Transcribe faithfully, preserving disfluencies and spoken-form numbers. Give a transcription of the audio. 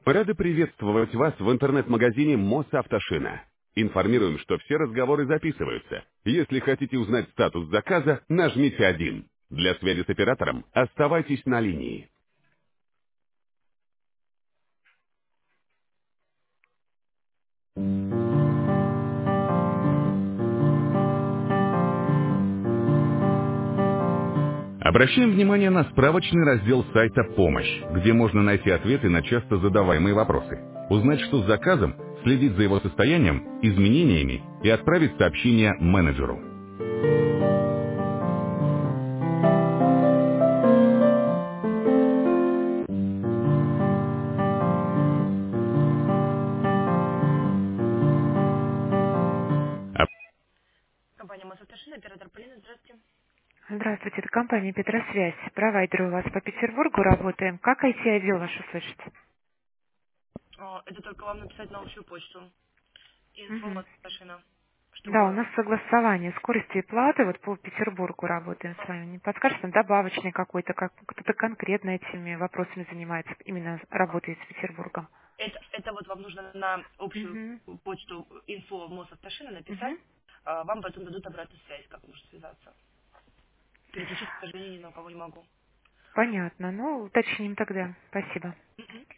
Рады приветствовать вас в интернет-магазине Мосавтошина. Информируем, что все разговоры записываются. Если хотите узнать статус заказа, нажмите один. Для связи с оператором оставайтесь на линии. Обращаем внимание на справочный раздел сайта «Помощь», где можно найти ответы на часто задаваемые вопросы, узнать, что с заказом, следить за его состоянием, изменениями и отправить сообщение менеджеру. Компания Мосавтошина, оператор Полина, здравствуйте. Здравствуйте, это компания Петросвязь. Провайдер у вас по Петербургу работаем. Как ай ти-отдел ваш услышать? А, Это только вам написать на общую почту. Инфо Мгм. Мосавтошина, Да, у чтобы... нас согласование скорости и платы, вот по Петербургу работаем с вами. Не подскажете, там добавочный какой-то, как кто-то конкретно этими вопросами занимается, именно работает с Петербургом. Это, это вот вам нужно на общую Угу. почту инфо Мосавтошина написать. Угу. А, Вам потом дадут обратную связь, как можно связаться. Переключить, к сожалению, ни на кого не могу. Понятно. Ну, уточним тогда. Спасибо.